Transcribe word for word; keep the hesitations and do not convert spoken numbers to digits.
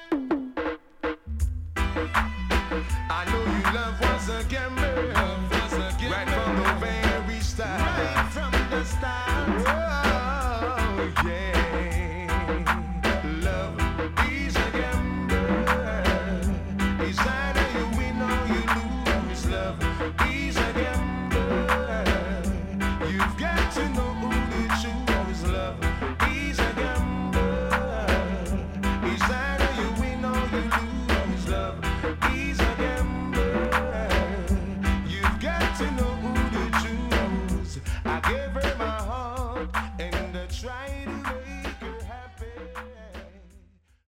I know you love was a gamble, right from the very start.